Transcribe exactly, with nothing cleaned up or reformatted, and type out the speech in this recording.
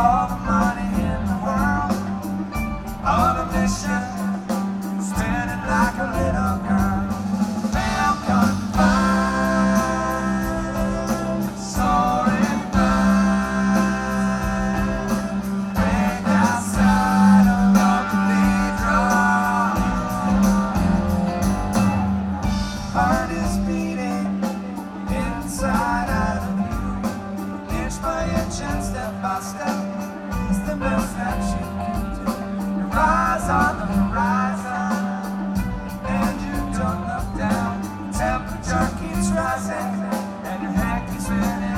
all the money in the world, all the mission, spinning like a little girl. Feel confined, soaring fine, right outside of the cathedral. Heart is beating inside out of you, inch by inch and step by step. It's the best that you can do. You rise on the horizon and you don't look down. Temperature keeps rising and your head keeps spinning.